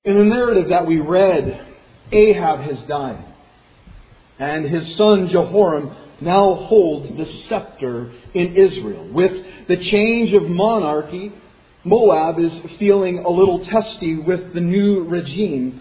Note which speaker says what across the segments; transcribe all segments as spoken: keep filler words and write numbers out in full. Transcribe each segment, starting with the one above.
Speaker 1: In the narrative that we read, Ahab has died, and his son Jehoram now holds the scepter in Israel. With the change of monarchy, Moab is feeling a little testy with the new regime.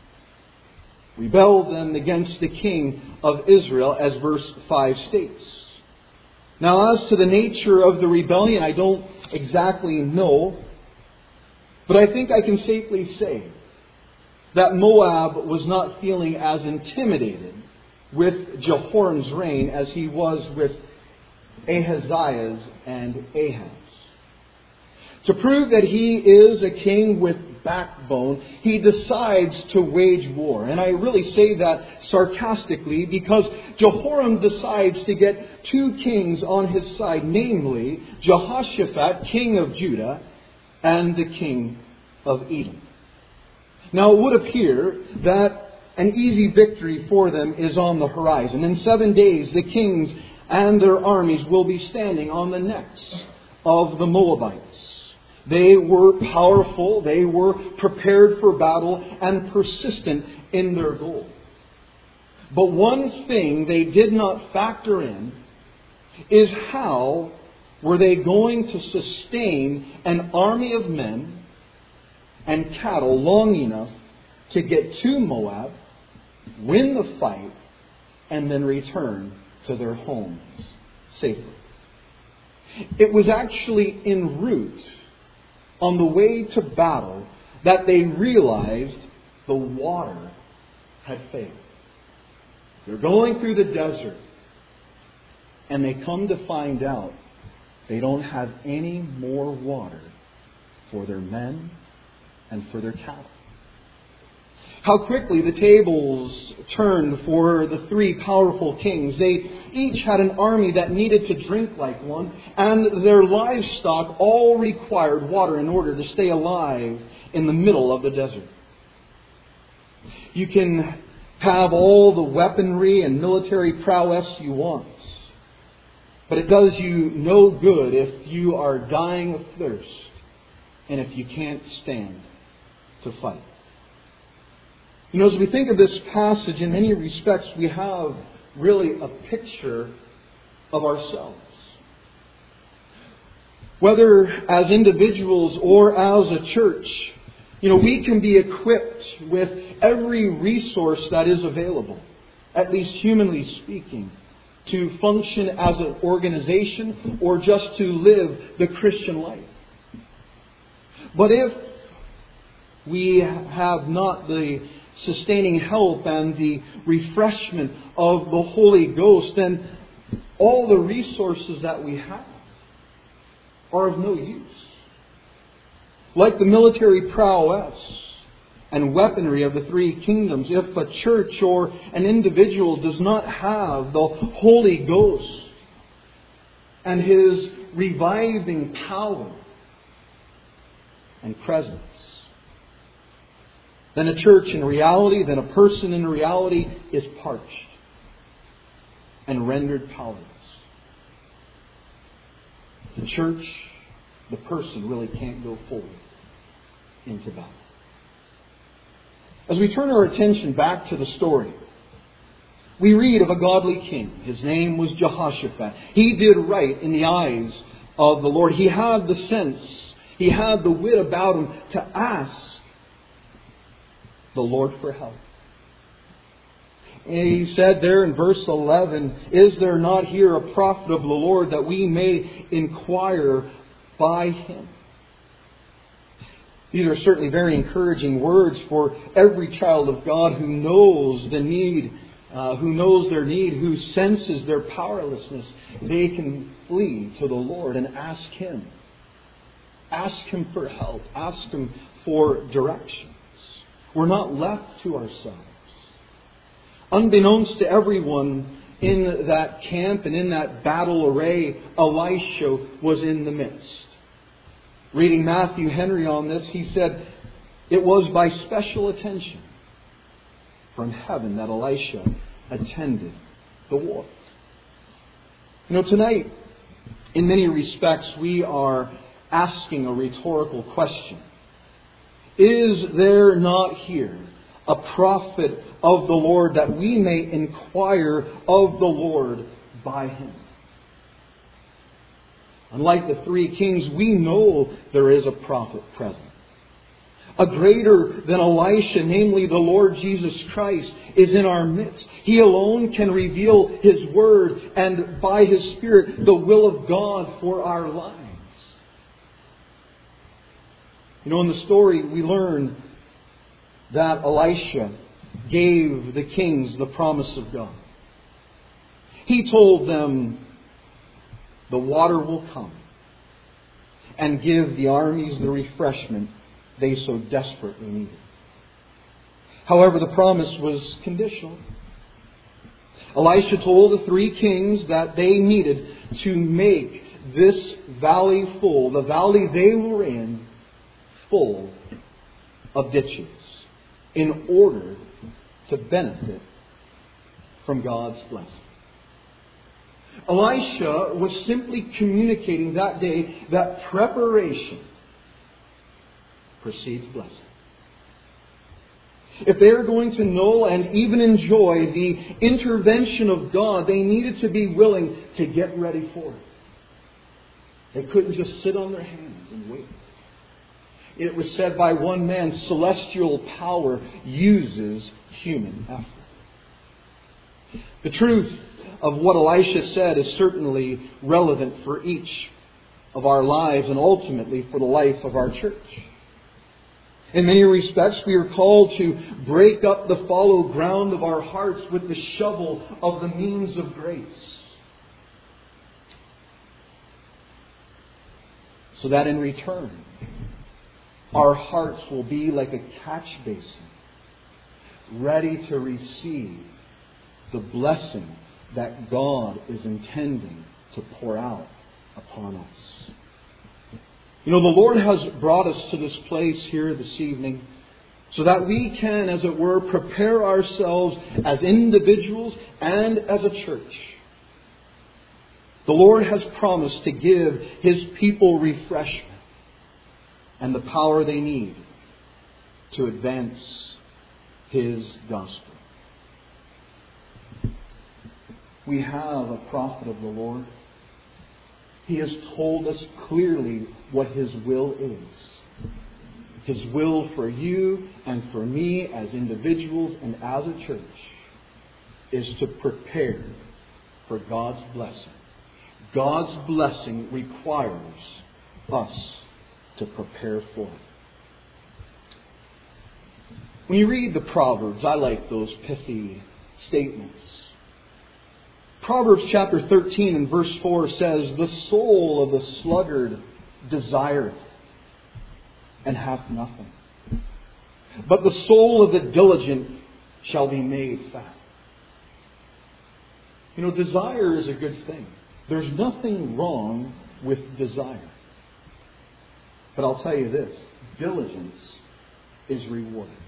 Speaker 1: Rebelled then against the king of Israel, as verse five states. Now, as to the nature of the rebellion, I don't exactly know, but I think I can safely say that Moab was not feeling as intimidated with Jehoram's reign as he was with Ahaziah's and Ahab's. To prove that he is a king with backbone, he decides to wage war. And I really say that sarcastically because Jehoram decides to get two kings on his side, namely Jehoshaphat, king of Judah, and the king of Edom. Now it would appear that an easy victory for them is on the horizon. In seven days the kings and their armies will be standing on the necks of the Moabites. They were powerful, they were prepared for battle, and persistent in their goal. But one thing they did not factor in is how were they going to sustain an army of men and cattle long enough to get to Moab, win the fight, and then return to their homes safely. It was actually en route on the way to battle that they realized the water had failed. They're going through the desert, and they come to find out they don't have any more water for their men and for their cattle. How quickly the tables turned for the three powerful kings. They each had an army that needed to drink like one, and their livestock all required water in order to stay alive in the middle of the desert. You can have all the weaponry and military prowess you want, but it does you no good if you are dying of thirst and if you can't stand to fight. You know, as we think of this passage, in many respects, we have really a picture of ourselves. Whether as individuals or as a church, you know, we can be equipped with every resource that is available, at least humanly speaking, to function as an organization or just to live the Christian life. But if we have not the sustaining help and the refreshment of the Holy Ghost, then all the resources that we have are of no use. Like the military prowess and weaponry of the three kingdoms, if a church or an individual does not have the Holy Ghost and His reviving power and presence, then a church in reality, then a person in reality is parched and rendered powerless. The church, the person really can't go forward into battle. As we turn our attention back to the story, we read of a godly king. His name was Jehoshaphat. He did right in the eyes of the Lord. He had the sense, he had the wit about him to ask the Lord for help. And he said there in verse eleven, "Is there not here a prophet of the Lord that we may inquire by him?" These are certainly very encouraging words for every child of God who knows the need, uh, who knows their need, who senses their powerlessness. They can flee to the Lord and ask Him. Ask Him for help. Ask Him for direction. We're not left to ourselves. Unbeknownst to everyone in that camp and in that battle array, Elisha was in the midst. Reading Matthew Henry on this, he said, it was by special attention from heaven that Elisha attended the war. You know, tonight, in many respects, we are asking a rhetorical question. Is there not here a prophet of the Lord, that we may inquire of the Lord by him? Unlike the three kings, we know there is a prophet present. A greater than Elisha, namely the Lord Jesus Christ, is in our midst. He alone can reveal His Word and by His Spirit the will of God for our lives. You know, in the story we learn that Elisha gave the kings the promise of God. He told them, the water will come and give the armies the refreshment they so desperately needed. However, the promise was conditional. Elisha told the three kings that they needed to make this valley full, the valley they were in, full of ditches, in order to benefit from God's blessing. Elisha was simply communicating that day that preparation precedes blessing. If they are going to know and even enjoy the intervention of God, they needed to be willing to get ready for it. They couldn't just sit on their hands and wait. It was said by one man, celestial power uses human effort. The truth of what Elisha said is certainly relevant for each of our lives and ultimately for the life of our church. In many respects, we are called to break up the fallow ground of our hearts with the shovel of the means of grace, so that in return, our hearts will be like a catch basin, ready to receive the blessing that God is intending to pour out upon us. You know, the Lord has brought us to this place here this evening so that we can, as it were, prepare ourselves as individuals and as a church. The Lord has promised to give His people refreshment and the power they need to advance His gospel. We have a prophet of the Lord. He has told us clearly what His will is. His will for you and for me as individuals and as a church is to prepare for God's blessing. God's blessing requires us to prepare for it. When you read the Proverbs, I like those pithy statements. Proverbs chapter thirteen and verse four says, "The soul of the sluggard desireth, and hath nothing. But the soul of the diligent shall be made fat." You know, desire is a good thing. There's nothing wrong with desire. But I'll tell you this, diligence is rewarded.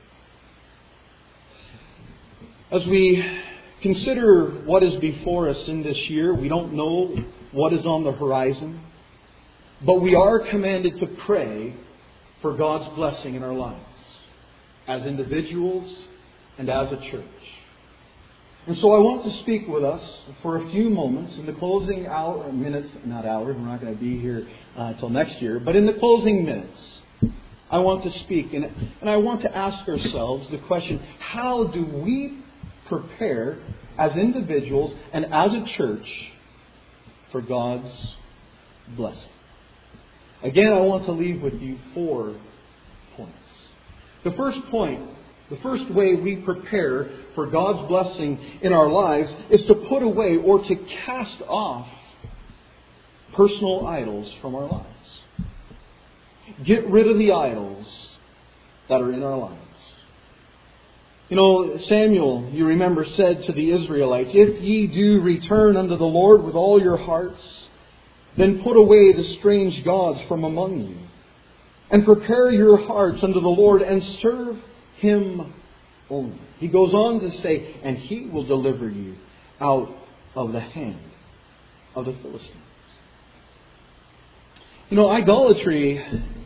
Speaker 1: As we consider what is before us in this year, we don't know what is on the horizon, but we are commanded to pray for God's blessing in our lives, as individuals and as a church. And so I want to speak with us for a few moments in the closing hour, minutes, not hours, we're not going to be here uh, till next year, but in the closing minutes, I want to speak and, and I want to ask ourselves the question, how do we prepare as individuals and as a church for God's blessing? Again, I want to leave with you four points. The first point, the first way we prepare for God's blessing in our lives is to put away or to cast off personal idols from our lives. Get rid of the idols that are in our lives. You know, Samuel, you remember, said to the Israelites, "If ye do return unto the Lord with all your hearts, then put away the strange gods from among you, and prepare your hearts unto the Lord, and serve Him only." He goes on to say, "And He will deliver you out of the hand of the Philistines." You know, idolatry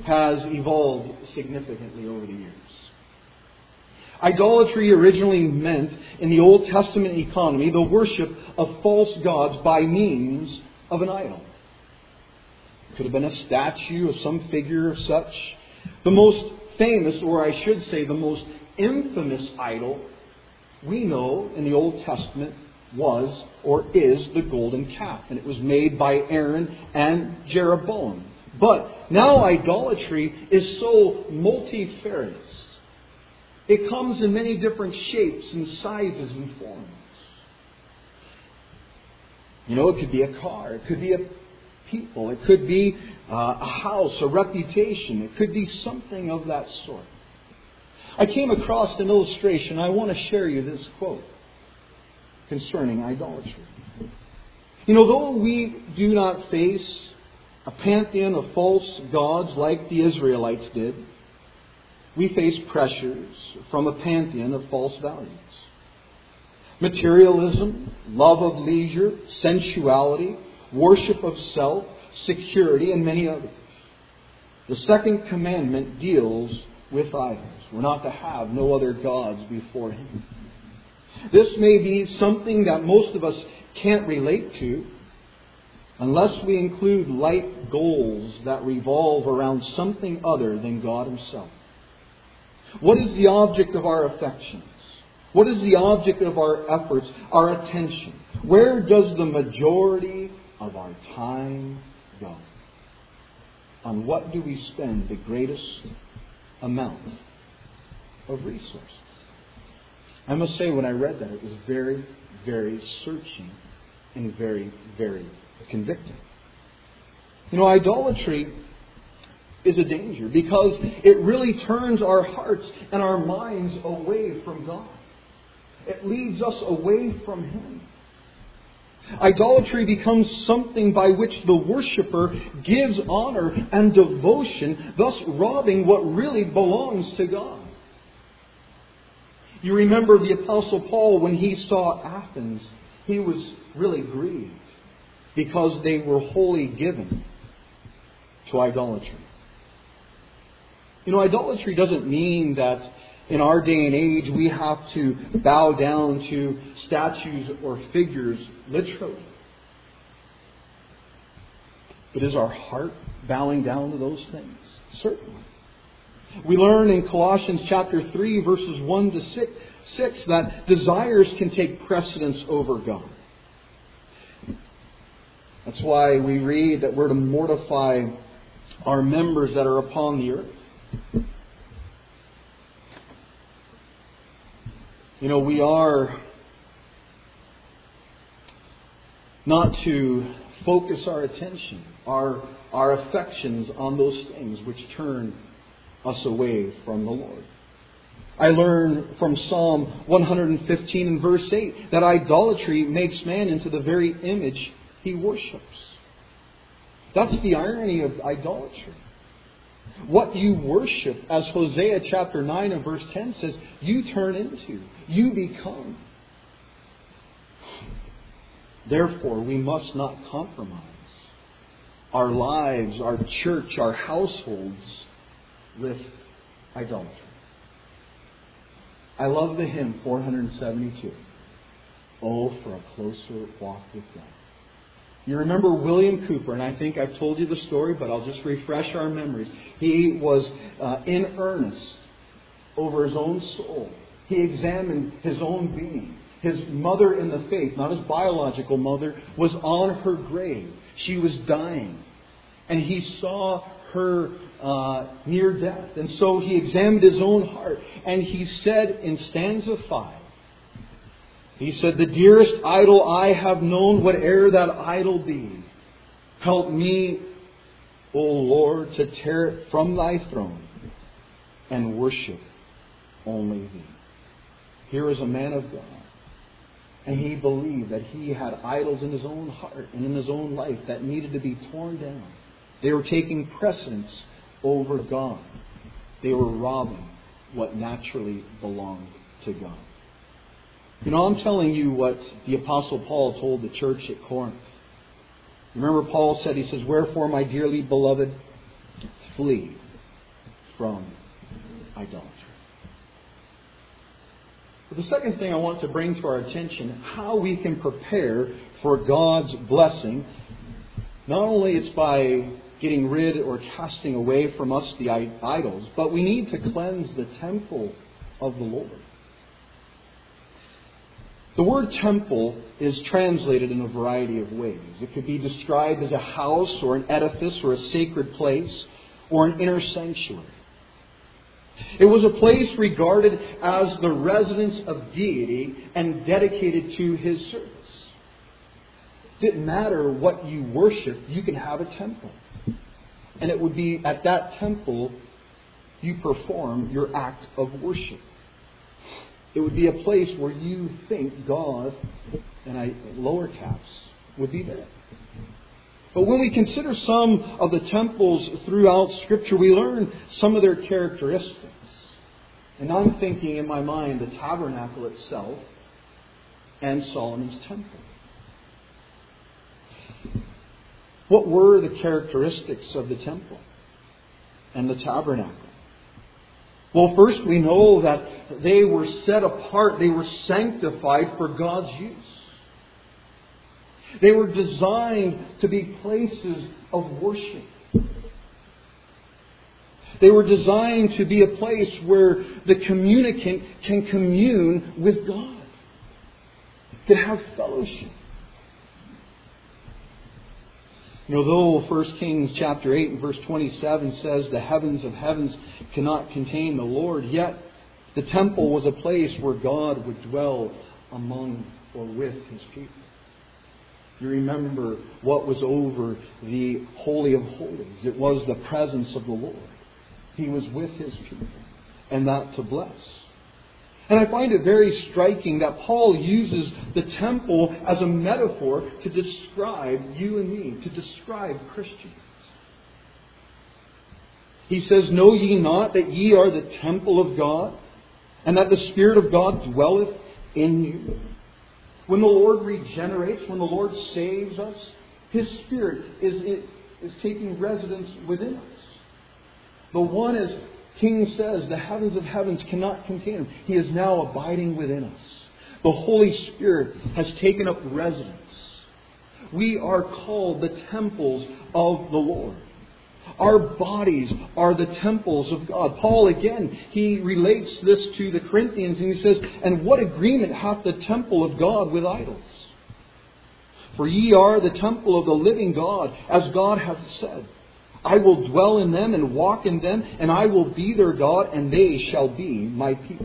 Speaker 1: has evolved significantly over the years. Idolatry originally meant, in the Old Testament economy, the worship of false gods by means of an idol. It could have been a statue of some figure of such. The most famous, or I should say the most infamous idol we know in the Old Testament was or is the golden calf. And it was made by Aaron and Jeroboam. But now idolatry is so multifarious. It comes in many different shapes and sizes and forms. You know, it could be a car. It could be a people. It could be uh, a house, a reputation. It could be something of that sort. I came across an illustration. I want to share you this quote concerning idolatry. You know, though we do not face a pantheon of false gods like the Israelites did, we face pressures from a pantheon of false values. Materialism, love of leisure, sensuality, worship of self, security, and many others. The second commandment deals with idols. We're not to have no other gods before Him. This may be something that most of us can't relate to unless we include life goals that revolve around something other than God Himself. What is the object of our affections? What is the object of our efforts, our attention? Where does the majority of our time go? On what do we spend the greatest amount of resources? I must say, when I read that, it was very, very searching and very, very convicting. You know, idolatry is a danger because it really turns our hearts and our minds away from God. It leads us away from Him. Idolatry becomes something by which the worshipper gives honor and devotion, thus robbing what really belongs to God. You remember the Apostle Paul, when he saw Athens, he was really grieved because they were wholly given to idolatry. You know, idolatry doesn't mean that in our day and age we have to bow down to statues or figures literally. But is our heart bowing down to those things? Certainly. We learn in Colossians chapter three, verses one to six, that desires can take precedence over God. That's why we read that we're to mortify our members that are upon the earth. You know, we are not to focus our attention, our, our affections on those things which turn us away from the Lord. I learn from Psalm one fifteen and verse eight that idolatry makes man into the very image he worships. That's the irony of idolatry. What you worship, as Hosea chapter nine and verse ten says, you turn into, you become. Therefore, we must not compromise our lives, our church, our households with idolatry. I love the hymn four seventy-two. Oh, for a closer walk with God. You remember William Cooper, and I think I've told you the story, but I'll just refresh our memories. He was uh, in earnest over his own soul. He examined his own being. His mother in the faith, not his biological mother, was on her grave. She was dying. And he saw her uh, near death. And so he examined his own heart. And he said in stanza five, he said, the dearest idol I have known, whate'er that idol be, help me, O Lord, to tear it from Thy throne and worship only Thee. Here is a man of God. And he believed that he had idols in his own heart and in his own life that needed to be torn down. They were taking precedence over God. They were robbing what naturally belonged to God. You know, I'm telling you what the Apostle Paul told the church at Corinth. Remember Paul said, he says, wherefore, my dearly beloved, flee from idolatry. But the second thing I want to bring to our attention, how we can prepare for God's blessing. Not only it's by getting rid or casting away from us the idols, but we need to cleanse the temple of the Lord. The word temple is translated in a variety of ways. It could be described as a house or an edifice or a sacred place or an inner sanctuary. It was a place regarded as the residence of deity and dedicated to His service. It didn't matter what you worship, you can have a temple. And it would be at that temple you perform your act of worship. It would be a place where you think God, and I lower caps, would be there. But when we consider some of the temples throughout Scripture, we learn some of their characteristics. And I'm thinking in my mind the tabernacle itself and Solomon's temple. What were the characteristics of the temple and the tabernacle? Well, first we know that they were set apart, they were sanctified for God's use. They were designed to be places of worship. They were designed to be a place where the communicant can commune with God, can have fellowship. You know, though First Kings chapter eight and verse twenty-seven says the heavens of heavens cannot contain the Lord, yet the temple was a place where God would dwell among or with His people. You remember what was over the Holy of Holies. It was the presence of the Lord. He was with His people, and that to bless. And I find it very striking that Paul uses the temple as a metaphor to describe you and me, to describe Christians. He says, "Know ye not that ye are the temple of God, and that the Spirit of God dwelleth in you?" When the Lord regenerates, when the Lord saves us, His Spirit is, is taking residence within us. The one, as King says, the heavens of heavens cannot contain Him. He is now abiding within us. The Holy Spirit has taken up residence. We are called the temples of the Lord. Our bodies are the temples of God. Paul, again, he relates this to the Corinthians and he says, "And what agreement hath the temple of God with idols? For ye are the temple of the living God, as God hath said, I will dwell in them and walk in them, and I will be their God, and they shall be my people."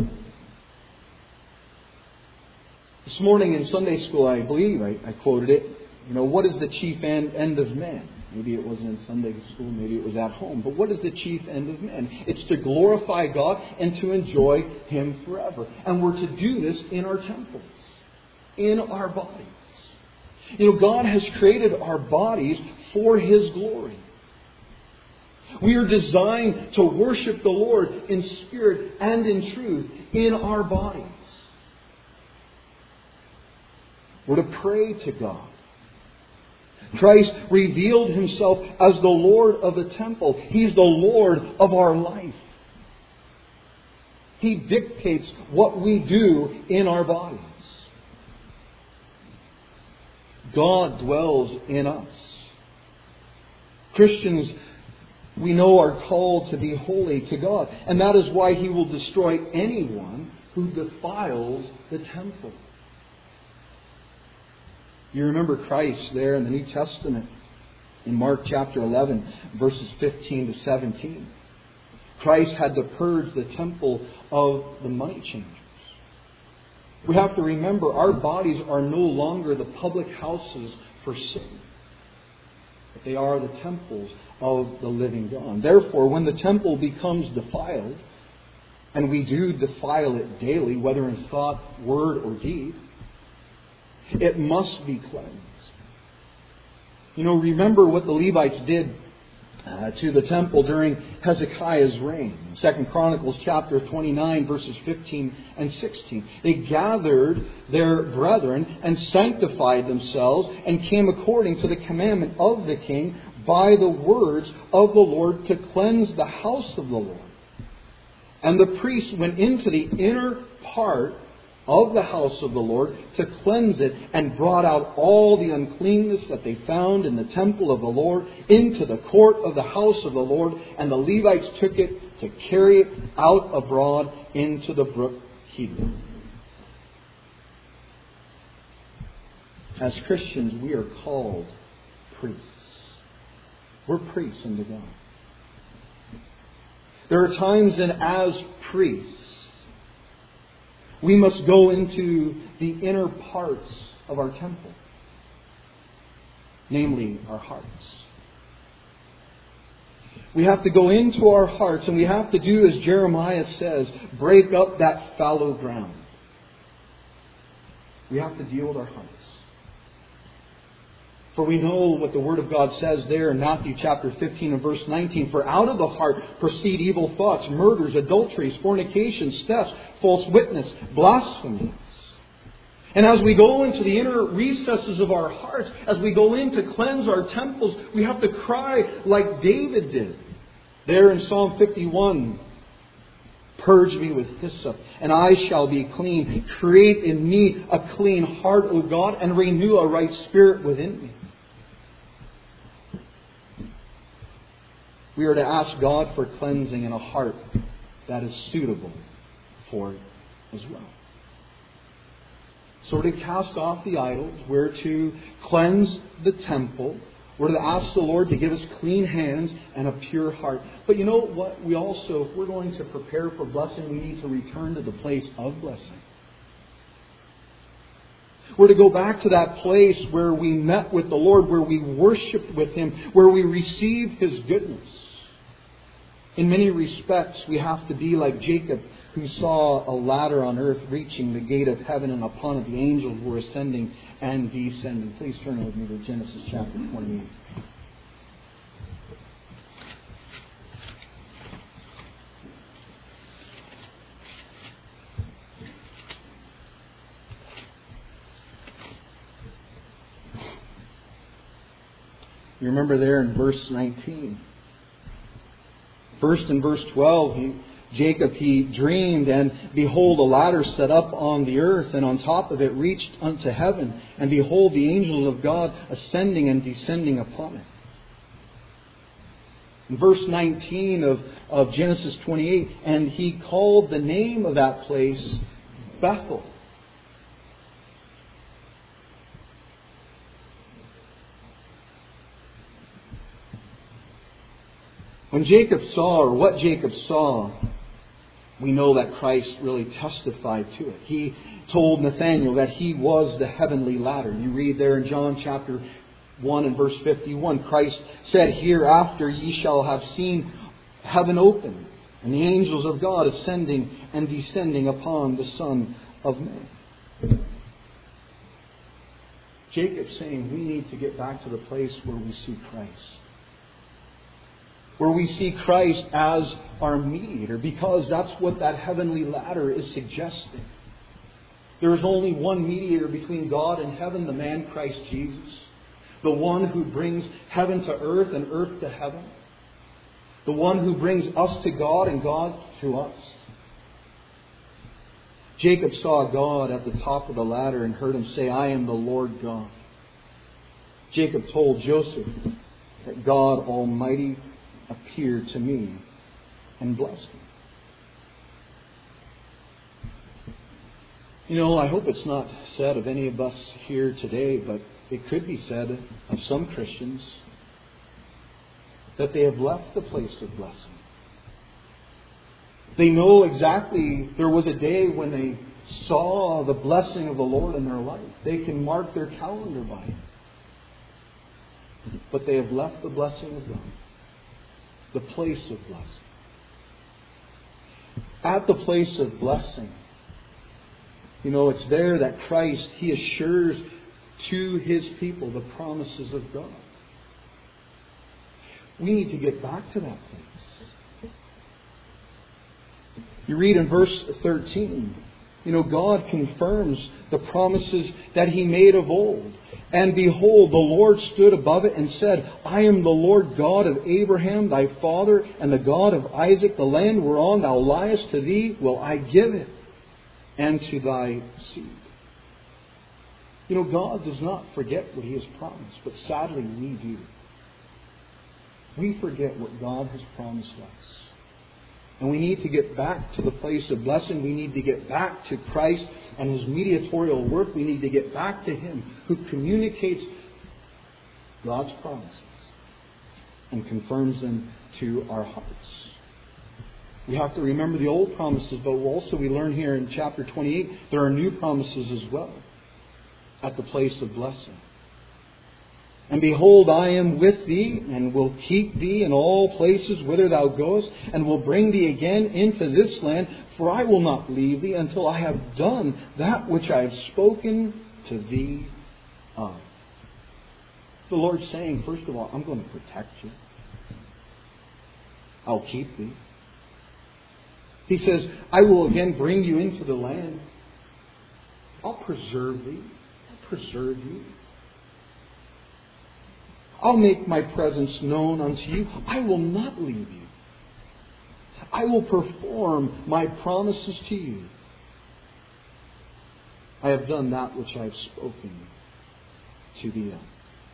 Speaker 1: This morning in Sunday school, I believe I, I quoted it. You know, what is the chief end, end of man? Maybe it wasn't in Sunday school, maybe it was at home. But what is the chief end of man? It's to glorify God and to enjoy Him forever. And we're to do this in our temples, in our bodies. You know, God has created our bodies for His glory. We are designed to worship the Lord in spirit and in truth in our bodies. We're to pray to God. Christ revealed Himself as the Lord of the temple. He's the Lord of our life. He dictates what we do in our bodies. God dwells in us. Christians, we know, are called to be holy to God. And that is why He will destroy anyone who defiles the temple. You remember Christ there in the New Testament in Mark chapter eleven, verses fifteen to seventeen. Christ had to purge the temple of the money changers. We have to remember our bodies are no longer the public houses for sin. They are the temples of the living God. Therefore, when the temple becomes defiled, and we do defile it daily, whether in thought, word, or deed, it must be cleansed. You know, remember what the Levites did uh, to the temple during Hezekiah's reign. Second Chronicles chapter twenty-nine, verses fifteen and sixteen. They gathered their brethren and sanctified themselves and came according to the commandment of the king by the words of the Lord to cleanse the house of the Lord. And the priests went into the inner part of the house of the Lord to cleanse it, and brought out all the uncleanness that they found in the temple of the Lord into the court of the house of the Lord. And the Levites took it to carry it out abroad into the brook Kidron. As Christians, we are called priests. We're priests unto God. There are times when, as priests, we must go into the inner parts of our temple, namely our hearts. We have to go into our hearts, and we have to do as Jeremiah says, break up that fallow ground. We have to deal with our hearts. For we know what the Word of God says there in Matthew chapter fifteen and verse nineteen. For out of the heart proceed evil thoughts, murders, adulteries, fornications, thefts, false witness, blasphemies. And as we go into the inner recesses of our hearts, as we go in to cleanse our temples, we have to cry like David did. There in Psalm fifty-one, purge me with hyssop, and I shall be clean. Create in me a clean heart, O God, and renew a right spirit within me. We are to ask God for cleansing in a heart that is suitable for it as well. So we're to cast off the idols. We're to cleanse the temple. We're to ask the Lord to give us clean hands and a pure heart. But you know what? We also, if we're going to prepare for blessing, we need to return to the place of blessing. We're to go back to that place where we met with the Lord, where we worshiped with Him, where we received His goodness. In many respects, we have to be like Jacob, who saw a ladder on earth reaching the gate of heaven, and upon it the angels were ascending and descending. Please turn with me to Genesis chapter twenty-eight. You remember there in verse nineteen. First in verse twelve, he, Jacob, he dreamed, and behold, a ladder set up on the earth, and on top of it reached unto heaven. And behold, the angels of God ascending and descending upon it. In verse nineteen of, of Genesis twenty-eight, and he called the name of that place Bethel. When Jacob saw, or what Jacob saw, we know that Christ really testified to it. He told Nathanael that he was the heavenly ladder. You read there in John chapter one and verse fifty-one, Christ said, hereafter ye shall have seen heaven open, and the angels of God ascending and descending upon the Son of Man. Jacob's saying we need to get back to the place where we see Christ. Where we see Christ as our mediator, because that's what that heavenly ladder is suggesting. There is only one mediator between God and heaven, the man Christ Jesus. The one who brings heaven to earth and earth to heaven. The one who brings us to God and God to us. Jacob saw God at the top of the ladder and heard Him say, I am the Lord God. Jacob told Joseph that God Almighty appeared to me and blessed me. You know, I hope it's not said of any of us here today, but it could be said of some Christians that they have left the place of blessing. They know exactly, there was a day when they saw the blessing of the Lord in their life. They can mark their calendar by it. But they have left the blessing of God. The place of blessing. At the place of blessing, you know, it's there that Christ, He assures to His people the promises of God. We need to get back to that place. You read in verse thirteen, You know, God confirms the promises that He made of old. And behold, the Lord stood above it and said, I am the Lord God of Abraham, thy father, and the God of Isaac. The land whereon thou liest, to thee will I give it, and to thy seed. You know, God does not forget what He has promised, but sadly we do. We forget what God has promised us. And we need to get back to the place of blessing. We need to get back to Christ and His mediatorial work. We need to get back to Him who communicates God's promises and confirms them to our hearts. We have to remember the old promises, but also we learn here in chapter twenty-eight there are new promises as well at the place of blessing. And behold, I am with thee, and will keep thee in all places whither thou goest, and will bring thee again into this land, for I will not leave thee until I have done that which I have spoken to thee of. The Lord's saying, first of all, I'm going to protect you. I'll keep thee. He says, I will again bring you into the land. I'll preserve thee. I'll preserve you. I'll make my presence known unto you. I will not leave you. I will perform my promises to you. I have done that which I have spoken to thee of.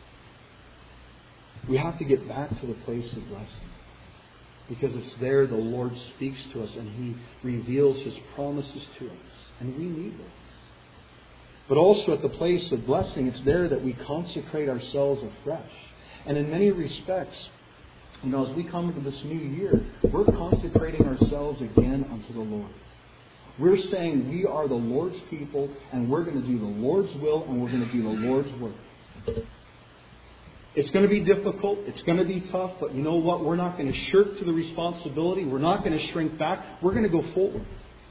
Speaker 1: We have to get back to the place of blessing, because it's there the Lord speaks to us and He reveals His promises to us. And we need those. But also at the place of blessing, it's there that we consecrate ourselves afresh. And in many respects, you know, as we come into this new year, we're consecrating ourselves again unto the Lord. We're saying we are the Lord's people, and we're going to do the Lord's will, and we're going to do the Lord's work. It's going to be difficult. It's going to be tough. But you know what? We're not going to shirk to the responsibility. We're not going to shrink back. We're going to go forward.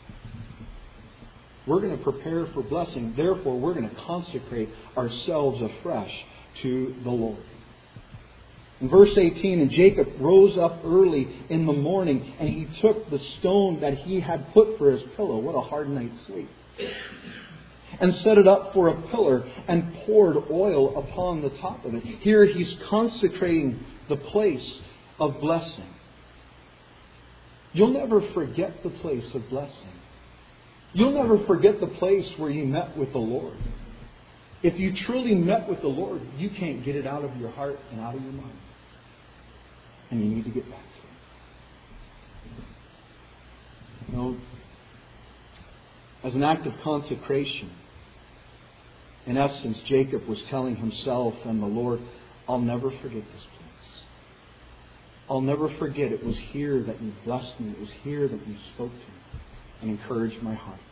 Speaker 1: We're going to prepare for blessing. Therefore, we're going to consecrate ourselves afresh to the Lord. In verse eighteen, and Jacob rose up early in the morning, and he took the stone that he had put for his pillow. What a hard night's sleep. And set it up for a pillar, and poured oil upon the top of it. Here he's consecrating the place of blessing. You'll never forget the place of blessing. You'll never forget the place where you met with the Lord. If you truly met with the Lord, you can't get it out of your heart and out of your mind. And you need to get back to it. You know, as an act of consecration, in essence, Jacob was telling himself and the Lord, I'll never forget this place. I'll never forget it was here that you blessed me. It was here that you spoke to me and encouraged my heart.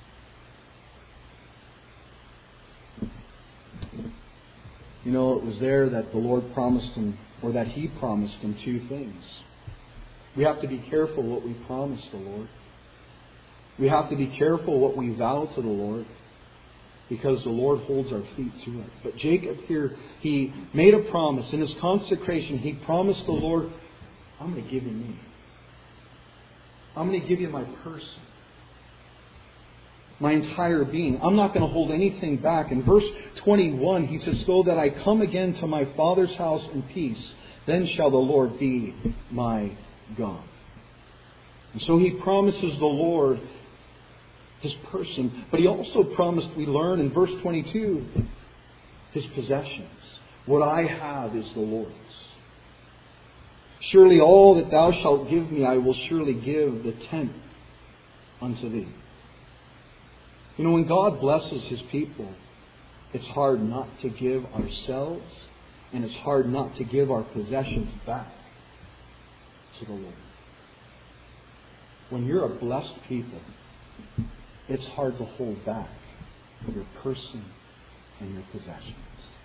Speaker 1: You know, it was there that the Lord promised him, or that He promised him, two things. We have to be careful what we promise the Lord. We have to be careful what we vow to the Lord, because the Lord holds our feet to it. But Jacob here, he made a promise. In his consecration, he promised the Lord, I'm going to give you me. I'm going to give you my person. My entire being. I'm not going to hold anything back. In verse twenty-one, he says, so that I come again to my Father's house in peace, then shall the Lord be my God. And so he promises the Lord His person, but he also promised, we learn in verse twenty-two, His possessions. What I have is the Lord's. Surely all that thou shalt give me, I will surely give the tenth unto thee. You know, when God blesses His people, it's hard not to give ourselves, and it's hard not to give our possessions back to the Lord. When you're a blessed people, it's hard to hold back your person and your possessions.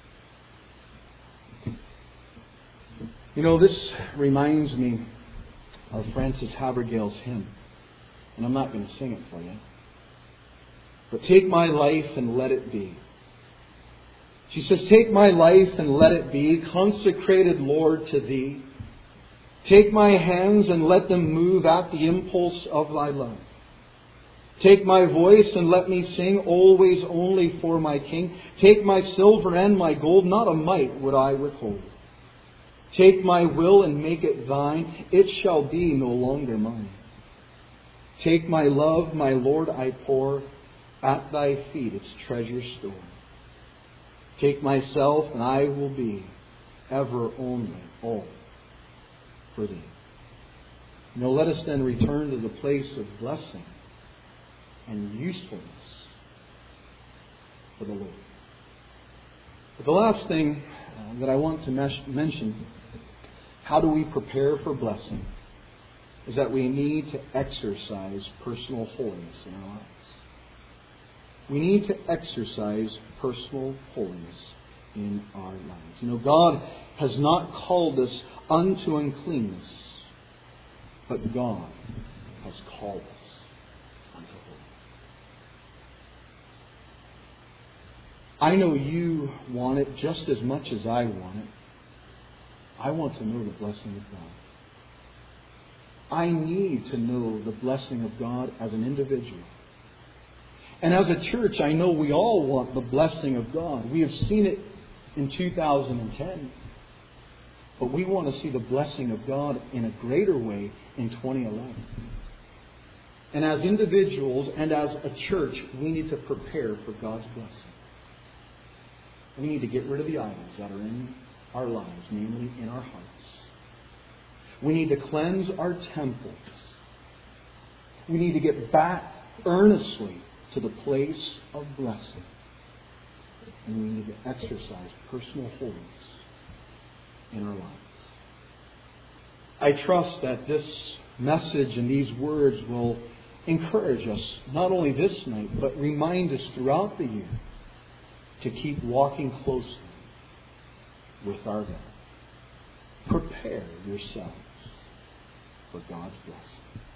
Speaker 1: You know, this reminds me of Frances Havergal's hymn. And I'm not going to sing it for you. But take my life and let it be. She says, take my life and let it be, consecrated, Lord, to Thee. Take my hands and let them move at the impulse of Thy love. Take my voice and let me sing, always only for my King. Take my silver and my gold, not a mite would I withhold. Take my will and make it thine, it shall be no longer mine. Take my love, my Lord, I pour at thy feet its treasure store. Take myself and I will be ever only all for thee. Now let us then return to the place of blessing and usefulness for the Lord. But the last thing uh, that I want to mes- mention, how do we prepare for blessing, is that we need to exercise personal holiness in our lives. We need to exercise personal holiness in our lives. You know, God has not called us unto uncleanness, but God has called us unto holiness. I know you want it just as much as I want it. I want to know the blessing of God. I need to know the blessing of God as an individual. And as a church, I know we all want the blessing of God. We have seen it in two thousand ten. But we want to see the blessing of God in a greater way in twenty eleven. And as individuals and as a church, we need to prepare for God's blessing. We need to get rid of the idols that are in our lives, namely in our hearts. We need to cleanse our temples. We need to get back earnestly to the place of blessing. And we need to exercise personal holiness in our lives. I trust that this message and these words will encourage us, not only this night, but remind us throughout the year to keep walking closely with our God. Prepare yourselves for God's blessing.